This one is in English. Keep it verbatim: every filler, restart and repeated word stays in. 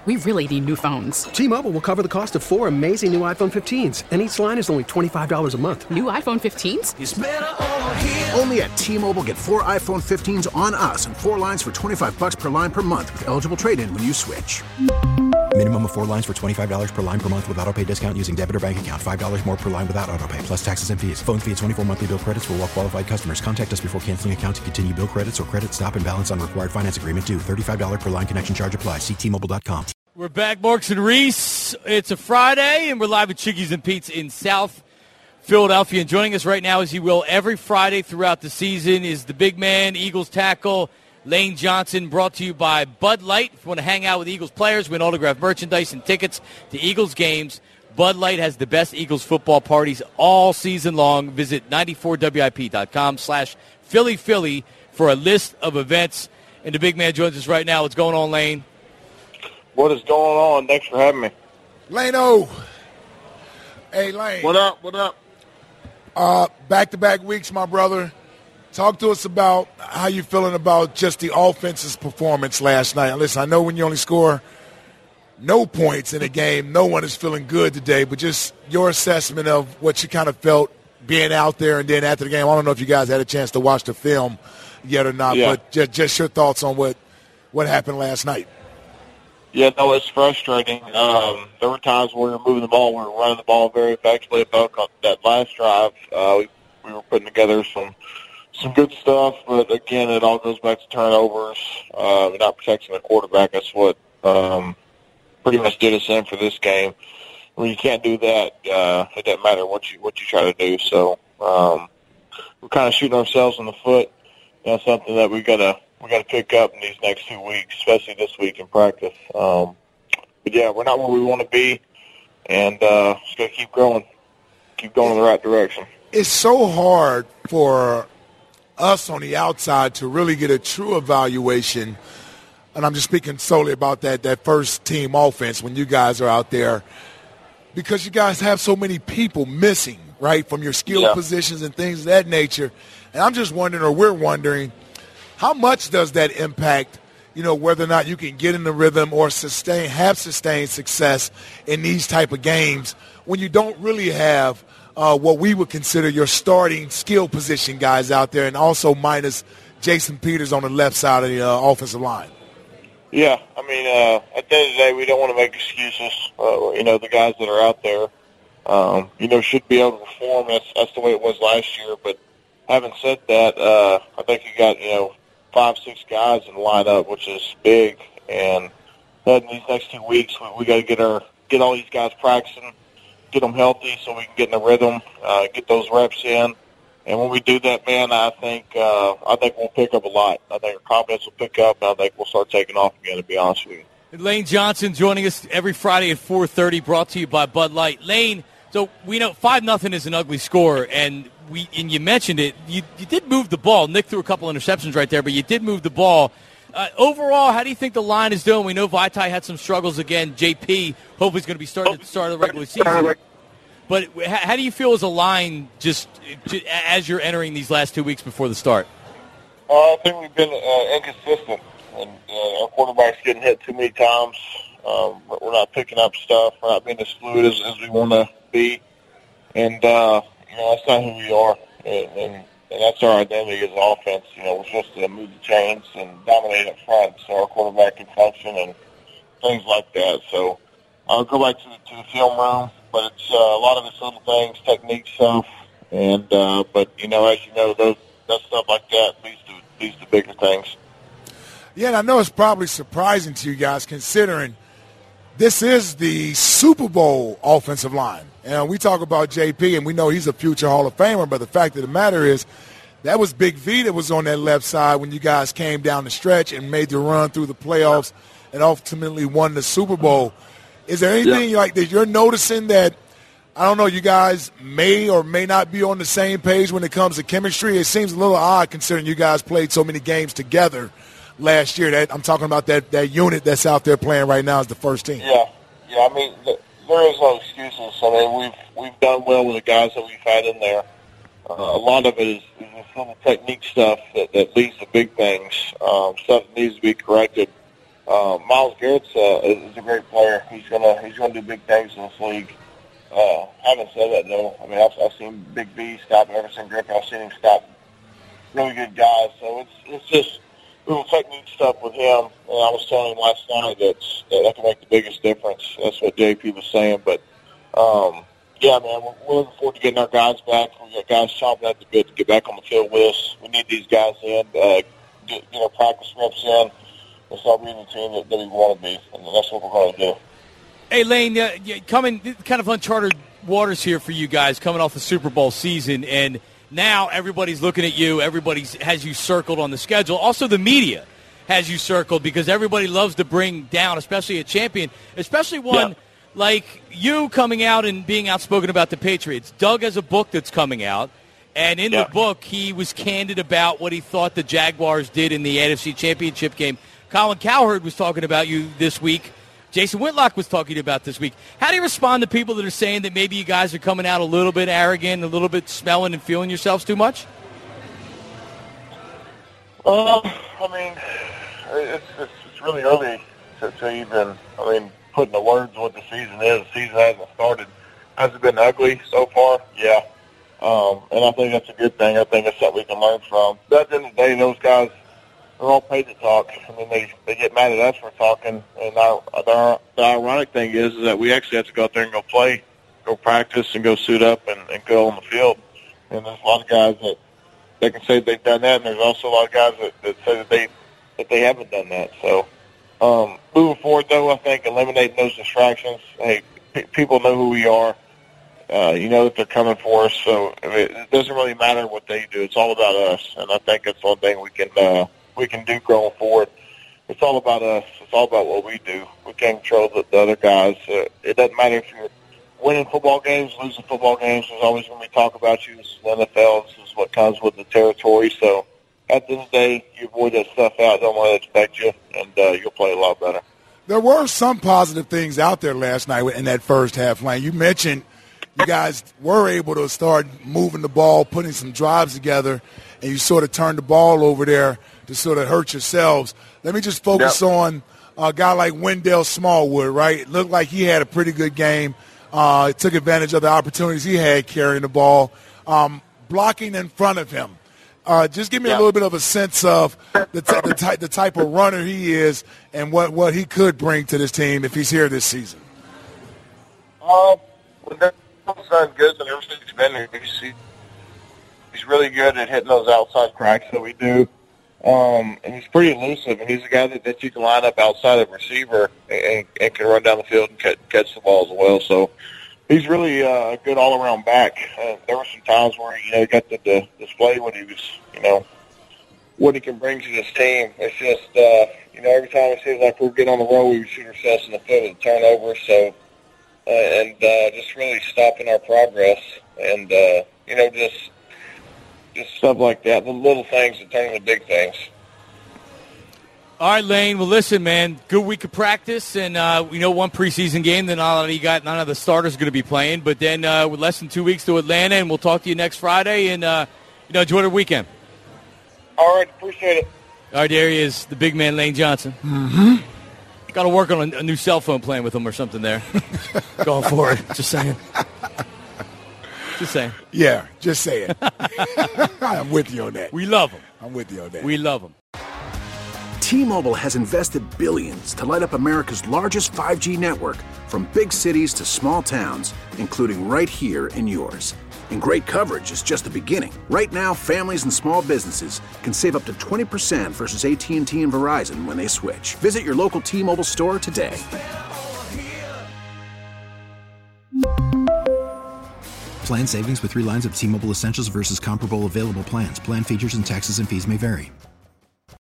We really need new phones. T-Mobile will cover the cost of four amazing new iPhone fifteens, and each line is only twenty-five dollars a month. New iPhone fifteens? It's better over here. Only at T-Mobile, get four iPhone fifteens on us and four lines for twenty-five dollars per line per month with eligible trade-in when you switch. Minimum of four lines for twenty-five dollars per line per month with autopay discount using debit or bank account. five dollars more per line without autopay, plus taxes and fees. Phone fee at twenty-four monthly bill credits for well-qualified customers. Contact us before canceling account to continue bill credits or credit stop and balance on required finance agreement due. thirty-five dollars per line connection charge applies. See T Mobile dot com. We're back, Marks and Reese. It's a Friday, and we're live at Chickies and Pete's in South Philadelphia. And joining us right now, as he will every Friday throughout the season, is the big man, Eagles tackle, Lane Johnson, brought to you by Bud Light. If you want to hang out with Eagles players, win autographed merchandise and tickets to Eagles games, Bud Light has the best Eagles football parties all season long. Visit ninety-four W I P dot com slash Philly Philly for a list of events. And the big man joins us right now. What's going on, Lane? What is going on? Thanks for having me. Lane-O. Hey, Lane. What up? What up? Uh, back-to-back weeks, my brother. Talk to us about how you feeling about just the offense's performance last night. Listen, I know when you only score no points in a game, no one is feeling good today, but just your assessment of what you kind of felt being out there and then after the game. I don't know if you guys had a chance to watch the film yet or not, yeah. but just, just your thoughts on what, what happened last night. Yeah, no, it's frustrating. Um, there were times where we were moving the ball, we were running the ball very effectively. About that last drive, uh, we, we were putting together some some good stuff, but again, it all goes back to turnovers, uh, not protecting the quarterback. That's what um, pretty much did us in for this game. When you can't do that, uh, it doesn't matter what you what you try to do. So um, we're kind of shooting ourselves in the foot. That's something that we gotta we gotta pick up in these next two weeks, especially this week in practice. Um, but yeah, we're not where we want to be, and uh, just gotta keep growing, keep going in the right direction. It's so hard for us on the outside to really get a true evaluation, and I'm just speaking solely about that that first team offense when you guys are out there, because you guys have so many people missing, right, from your skill yeah. positions and things of that nature. And I'm just wondering, or we're wondering, how much does that impact, you know, whether or not you can get in the rhythm or sustain, have sustained success in these type of games when you don't really have uh, what we would consider your starting skill position guys out there, and also minus Jason Peters on the left side of the uh, offensive line? Yeah, I mean, uh, at the end of the day, we don't want to make excuses. Uh, you know, the guys that are out there, um, you know, should be able to perform. That's, that's the way it was last year. But having said that, uh, I think you got, you know, five, six guys in the lineup, which is big. And in these next two weeks, we, we got to get our get all these guys practicing, get them healthy so we can get in the rhythm, uh, get those reps in. And when we do that, man, I think uh, I think we'll pick up a lot. I think our confidence will pick up, and I think we'll start taking off again, to be honest with you. Lane Johnson joining us every Friday at four thirty, brought to you by Bud Light. Lane, so we know five nothing is an ugly score, and we and you mentioned it. You, you did move the ball. Nick threw a couple interceptions right there, but you did move the ball. Uh, overall, how do you think the line is doing? We know Vaitai had some struggles again. J P hopefully is going to be starting at the start of the regular season. But how do you feel as a line just, just as you're entering these last two weeks before the start? Uh, I think we've been uh, inconsistent, and uh, our quarterback's getting hit too many times. Um, we're not picking up stuff. We're not being as fluid as, as we want to be, and uh, you know that's not who we are. And, and, and that's our identity as an offense. You know, we're supposed to move the chains and dominate up front, so our quarterback can function and things like that. So I'll go back to the, to the film room. But it's uh, a lot of it's little things, technique stuff, and uh, but you know, as you know, those that stuff like that leads to leads to bigger things. Yeah, and I know it's probably surprising to you guys considering this is the Super Bowl offensive line, and we talk about J P, and we know he's a future Hall of Famer. But the fact of the matter is, that was Big V that was on that left side when you guys came down the stretch and made the run through the playoffs and ultimately won the Super Bowl. Is there anything yeah. like that you're noticing that, I don't know, you guys may or may not be on the same page when it comes to chemistry? It seems a little odd considering you guys played so many games together last year. That I'm talking about that, that unit that's out there playing right now as the first team. Yeah, yeah. I mean, there is no excuses. I mean, we've we've done well with the guys that we've had in there. Uh, a lot of it is, is some of the technique stuff that, that leads to big things. Um, stuff that needs to be corrected. uh, Myles Garrett's uh, is a great player. He's gonna he's gonna do big things in this league. Uh, having said that, though, I mean, I've, I've seen Big B stop Everson Griffin. I've seen him stop really good guys. So it's it's just little technique stuff with him. And I was telling him last night that that can make the biggest difference. That's what J P was saying. But um, yeah, man, we're, we're looking forward to getting our guys back. We got guys chomping at the bit to get back on the field with us. We need these guys in, uh, get, get our practice reps in, and start being the team that, that we want to be. And that's what we're going to do. Hey, Lane, uh, coming kind of uncharted waters here for you guys coming off the Super Bowl season, and now everybody's looking at you. Everybody has you circled on the schedule. Also, the media has you circled because everybody loves to bring down, especially a champion, especially one yeah. like you coming out and being outspoken about the Patriots. Doug has a book that's coming out, and in yeah. the book he was candid about what he thought the Jaguars did in the N F C Championship game. Colin Cowherd was talking about you this week. Jason Whitlock was talking about this week. How do you respond to people that are saying that maybe you guys are coming out a little bit arrogant, a little bit smelling and feeling yourselves too much? Uh, I mean, it's, it's, it's really early to, to even, I mean, put into words what the season is. The season hasn't started. Has it been ugly so far? Yeah. Um, and I think that's a good thing. I think it's something we can learn from. But at the end of the day, those guys, they're all paid to talk. I mean, they, they get mad at us for talking. And our, our, the ironic thing is, is that we actually have to go out there and go play, go practice, and go suit up and, and go on the field. And there's a lot of guys that they can say they've done that, and there's also a lot of guys that, that say that they that they haven't done that. So um, moving forward, though, I think eliminating those distractions. Hey, p- people know who we are. Uh, you know that they're coming for us. So I mean, it doesn't really matter what they do. It's all about us, and I think that's one thing we can. Uh, we can do going forward. It's all about us. It's all about what we do. We can't control the, the other guys. Uh, it doesn't matter if you're winning football games, losing football games. There's always going to be talk about you. This is the N F L. This is what comes with the territory. So at the end of the day, you avoid that stuff out. Don't let it affect you, and uh, you'll play a lot better. There were some positive things out there last night in that first half, Lane. You mentioned you guys were able to start moving the ball, putting some drives together, and you sort of turned the ball over there to sort of hurt yourselves. Let me just focus yep. on a guy like Wendell Smallwood, right? It looked like he had a pretty good game. Uh, took advantage of the opportunities he had carrying the ball, um, blocking in front of him. Uh, just give me yep. a little bit of a sense of the, t- the, ty- the type of runner he is and what, what he could bring to this team if he's here this season. Uh, Wendell's done good and everything he's been here. He's, he's really good at hitting those outside cracks that we do. Um, and he's pretty elusive, and he's a guy that, that you can line up outside of receiver and, and can run down the field and catch, catch the ball as well. So he's really uh, a good all-around back. Uh, there were some times where you know he got to the display when he was, you know, what he can bring to this team. It's just, uh, you know, every time it seems like we're getting on the road, we would shoot ourselves in the foot with a turnover. So, uh, and uh, just really stopping our progress, and uh, you know, just. Just stuff like that, the little things that turn into big things. All right, Lane. Well, listen, man, good week of practice, and uh, we know one preseason game that not only got none of the starters going to be playing, but then uh, with less than two weeks to Atlanta, and we'll talk to you next Friday, and uh, you know, enjoy the weekend. All right, appreciate it. All right, there he is, the big man, Lane Johnson. Mm-hmm. Got to work on a, a new cell phone plan with him or something there. Going forward, just saying. Just saying. Yeah, just saying. I'm with you on that. We love him. I'm with you on that. We love him. T-Mobile has invested billions to light up America's largest five G network, from big cities to small towns, including right here in yours. And great coverage is just the beginning. Right now, families and small businesses can save up to twenty percent versus A T and T and Verizon when they switch. Visit your local T-Mobile store today. Plan savings with three lines of T-Mobile Essentials versus comparable available plans. Plan features and taxes and fees may vary.